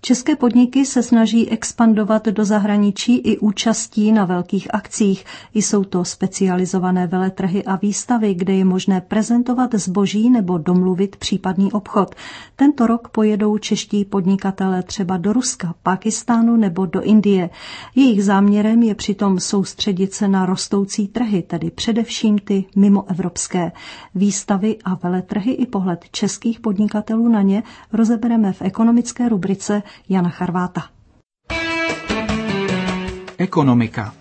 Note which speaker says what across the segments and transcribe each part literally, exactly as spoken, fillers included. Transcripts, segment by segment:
Speaker 1: České podniky se snaží expandovat do zahraničí i účastí na velkých akcích. Jsou to specializované veletrhy a výstavy, kde je možné prezentovat zboží nebo domluvit případný obchod. Tento rok pojedou čeští podnikatelé třeba do Ruska, Pákistánu nebo do Indie. Jejich záměrem je přitom soustředit se na rostoucí trhy, tedy především ty mimoevropské. Výstavy a veletrhy i pohled českých podnikatelů na ně rozebereme v ekonomické rubrice Jana Charváta.
Speaker 2: Ekonomika.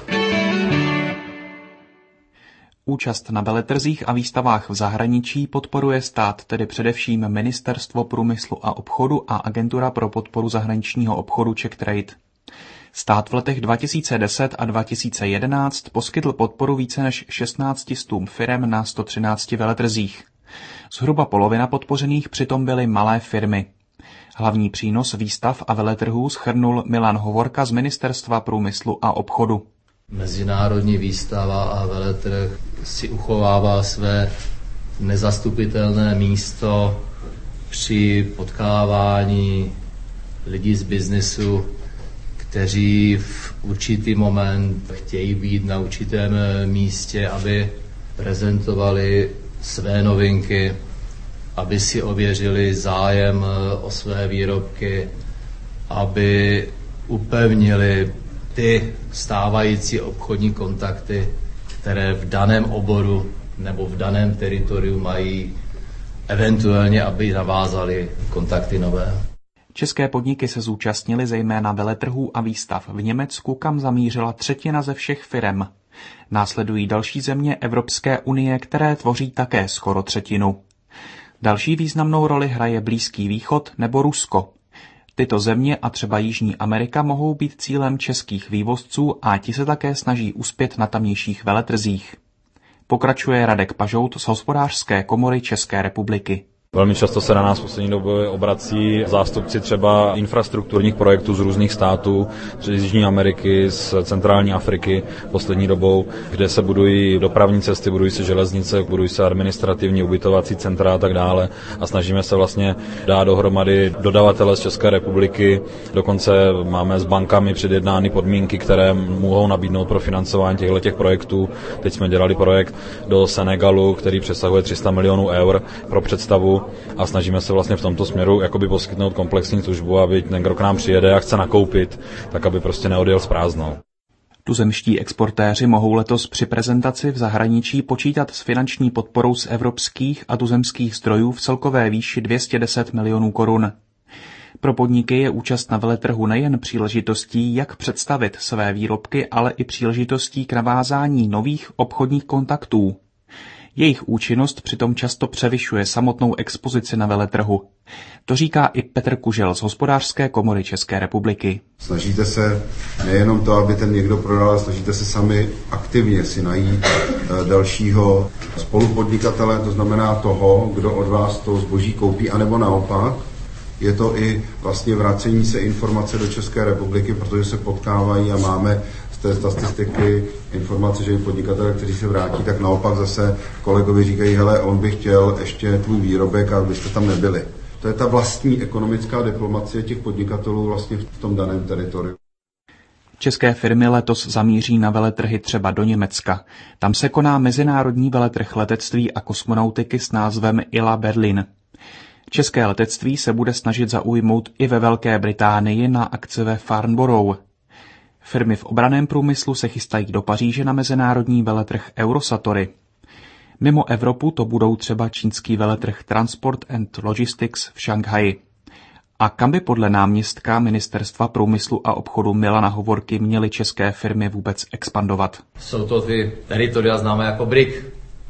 Speaker 2: Účast na veletrzích a výstavách v zahraničí podporuje stát, tedy především Ministerstvo průmyslu a obchodu a Agentura pro podporu zahraničního obchodu Czech Trade. Stát v letech dva tisíce deset a dva tisíce jedenáct poskytl podporu více než šestnácti stům firem na sto třinácti veletrzích. Zhruba polovina podpořených přitom byly malé firmy. Hlavní přínos výstav a veletrhů shrnul Milan Hovorka z Ministerstva průmyslu a obchodu.
Speaker 3: Mezinárodní výstava a veletrh si uchovává své nezastupitelné místo při potkávání lidí z biznesu, kteří v určitý moment chtějí být na určitém místě, aby prezentovali své novinky, aby si ověřili zájem o své výrobky, aby upevnili ty stávající obchodní kontakty, které v daném oboru nebo v daném teritoriu mají, eventuálně, aby navázali kontakty nové.
Speaker 2: České podniky se zúčastnily zejména veletrhů a výstav v Německu, kam zamířila třetina ze všech firem. Následují další země Evropské unie, které tvoří také skoro třetinu. Další významnou roli hraje Blízký východ nebo Rusko. Tyto země a třeba Jižní Amerika mohou být cílem českých vývozců a ti se také snaží uspět na tamnějších veletrzích. Pokračuje Radek Pažout z Hospodářské komory České republiky.
Speaker 4: Velmi často se na nás v poslední době obrací zástupci třeba infrastrukturních projektů z různých států, z Jižní Ameriky, z centrální Afriky poslední dobou, kde se budují dopravní cesty, budují se železnice, budují se administrativní ubytovací centra a tak dále. A snažíme se vlastně dát dohromady dodavatele z České republiky. Dokonce máme s bankami předjednány podmínky, které mohou nabídnout pro financování těchto projektů. Teď jsme dělali projekt do Senegalu, který přesahuje tři sta milionů eur pro představu. A snažíme se vlastně v tomto směru jakoby poskytnout komplexní službu, aby ten, kdo k nám přijede a chce nakoupit, tak aby prostě neodjel s prázdnou.
Speaker 2: Tuzemští exportéři mohou letos při prezentaci v zahraničí počítat s finanční podporou z evropských a tuzemských zdrojů v celkové výši dvě stě deset milionů korun. Pro podniky je účast na veletrhu nejen příležitostí, jak představit své výrobky, ale i příležitostí k navázání nových obchodních kontaktů. Jejich účinnost přitom často převyšuje samotnou expozici na veletrhu. To říká i Petr Kužel z Hospodářské komory České republiky.
Speaker 5: Snažíte se nejenom to, aby ten někdo prodal, ale snažíte se sami aktivně si najít dalšího spolupodnikatele, to znamená toho, kdo od vás to zboží koupí, anebo naopak. Je to i vlastně vracení se informace do České republiky, protože se potkávají a máme z té statistiky informace, že i podnikatelé, kteří se vrátí, tak naopak zase kolegovi říkají, hele, on by chtěl ještě tvůj výrobek a byste tam nebyli. To je ta vlastní ekonomická diplomacie těch podnikatelů vlastně v tom daném teritoriu.
Speaker 2: České firmy letos zamíří na veletrhy třeba do Německa. Tam se koná mezinárodní veletrh letectví a kosmonautiky s názvem I L A Berlin. České letectví se bude snažit zaujmout i ve Velké Británii na akci ve Farnborough. Firmy v obranném průmyslu se chystají do Paříže na mezinárodní veletrh Eurosatory. Mimo Evropu to budou třeba čínský veletrh Transport and Logistics v Šanghaji. A kam by podle náměstka Ministerstva průmyslu a obchodu Milana Hovorky měly české firmy vůbec expandovat?
Speaker 3: Jsou to ty teritoria známé jako B R I C.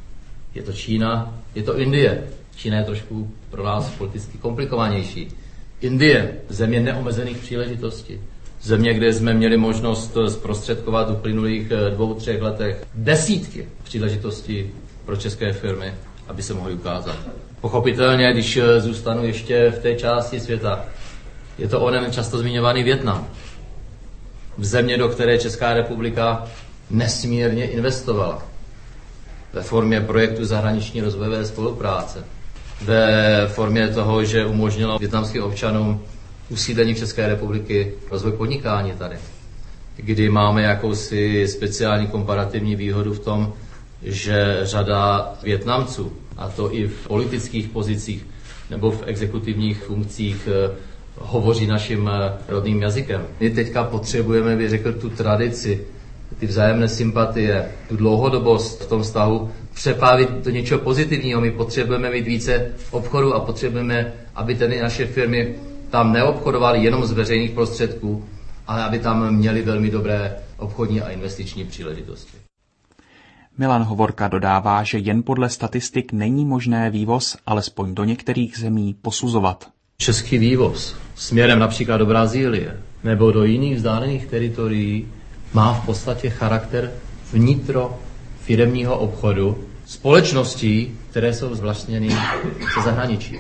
Speaker 3: Je to Čína, je to Indie. Čína je trošku pro nás politicky komplikovanější. Indie, země neomezených příležitostí. Země, kde jsme měli možnost zprostředkovat v uplynulých dvou, třech letech desítky příležitostí pro české firmy, aby se mohly ukázat. Pochopitelně, když zůstanu ještě v té části světa, je to onen často zmiňovaný Vietnam. V země, do které Česká republika nesmírně investovala. Ve formě projektu zahraniční rozvojové spolupráce. Ve formě toho, že umožnilo vietnamským občanům usídlení České republiky, rozvoj podnikání tady, kdy máme jakousi speciální komparativní výhodu v tom, že řada Vietnamců, a to i v politických pozicích nebo v exekutivních funkcích, hovoří naším rodným jazykem. My teďka potřebujeme, bych řekl, tu tradici, ty vzájemné sympatie, tu dlouhodobost v tom vztahu přepávit do něčeho pozitivního. My potřebujeme mít více obchodu a potřebujeme, aby tedy naše firmy tam neobchodovaly jenom z veřejných prostředků, ale aby tam měly velmi dobré obchodní a investiční příležitosti.
Speaker 2: Milan Hovorka dodává, že jen podle statistik není možné vývoz, alespoň do některých zemí, posuzovat.
Speaker 3: Český vývoz směrem například do Brazílie nebo do jiných vzdálených teritorií má v podstatě charakter vnitro firemního obchodu společností, které jsou zvlastněny ze zahraničí.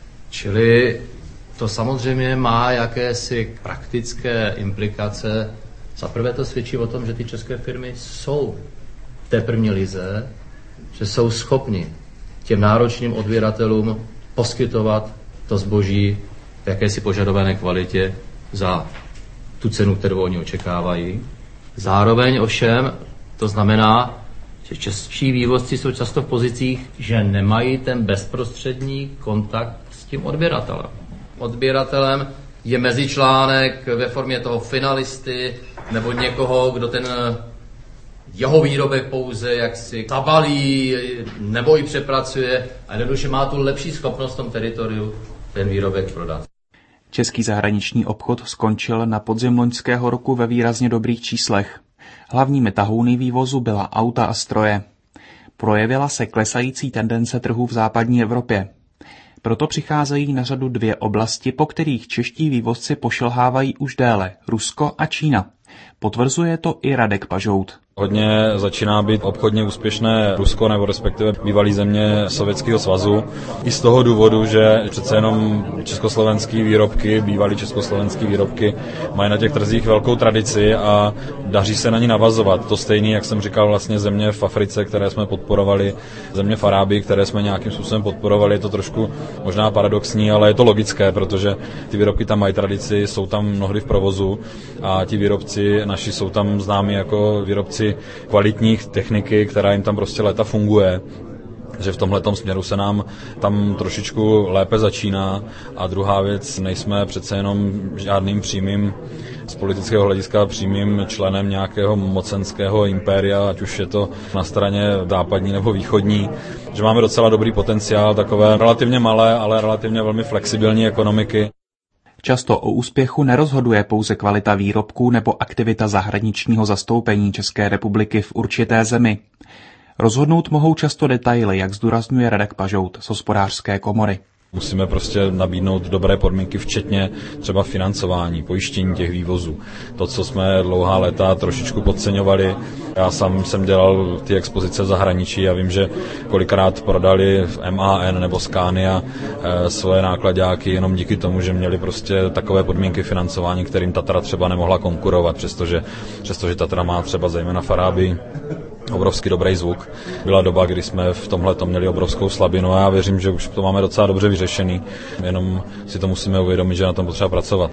Speaker 3: Čili to samozřejmě má jakési praktické implikace. Za prvé to svědčí o tom, že ty české firmy jsou v té první lize, že jsou schopni těm náročným odběratelům poskytovat to zboží v jakési požadované kvalitě za tu cenu, kterou oni očekávají. Zároveň ovšem to znamená, že čeští vývozci jsou často v pozicích, že nemají ten bezprostřední kontakt s tím odběratelem. Odběratelem je mezičlánek ve formě toho finalisty nebo někoho, kdo ten jeho výrobek pouze jaksi zabalí nebo i přepracuje a jednoduše má tu lepší schopnost v tom teritoriu ten výrobek prodat.
Speaker 2: Český zahraniční obchod skončil na podzim loňského roku ve výrazně dobrých číslech. Hlavními tahouny vývozu byla auta a stroje. Projevila se klesající tendence trhů v západní Evropě. Proto přicházejí na řadu dvě oblasti, po kterých čeští vývozci pošilhávají už déle, Rusko a Čína. Potvrzuje to i Radek Pažout.
Speaker 4: Hodně začíná být obchodně úspěšné Rusko nebo respektive bývalý země Sovětského svazu. I z toho důvodu, že přece jenom československý výrobky, bývalý československý výrobky mají na těch trzích velkou tradici a daří se na ní navazovat. To stejný, jak jsem říkal, vlastně země v Africe, které jsme podporovali, země v Arábii, které jsme nějakým způsobem podporovali. Je to trošku možná paradoxní, ale je to logické, protože ty výrobky tam mají tradici, jsou tam mnohdy v provozu a ti výrobci naši jsou tam známí jako výrobci kvalitních techniky, která jim tam prostě léta funguje. Že v tomhletom směru se nám tam trošičku lépe začíná. A druhá věc, nejsme přece jenom žádným přímým, z politického hlediska přímým členem nějakého mocenského impéria, ať už je to na straně západní nebo východní, že máme docela dobrý potenciál takové relativně malé, ale relativně velmi flexibilní ekonomiky.
Speaker 2: Často o úspěchu nerozhoduje pouze kvalita výrobků nebo aktivita zahraničního zastoupení České republiky v určité zemi. Rozhodnout mohou často detaily, jak zdůrazňuje Radek Pažout z Hospodářské komory.
Speaker 4: Musíme prostě nabídnout dobré podmínky, včetně třeba financování, pojištění těch vývozů. To, co jsme dlouhá léta trošičku podceňovali. Já sám jsem dělal ty expozice v zahraničí a vím, že kolikrát prodali v M A N nebo Scania e, svoje nákladáky jenom díky tomu, že měli prostě takové podmínky financování, kterým Tatra třeba nemohla konkurovat, přestože, přestože Tatra má třeba zejména v Arábii obrovský dobrý zvuk. Byla doba, kdy jsme v tomhletom měli obrovskou slabinu a já věřím, že už to máme docela dobře vyřešený. Jenom si to musíme uvědomit, že na tom potřeba pracovat.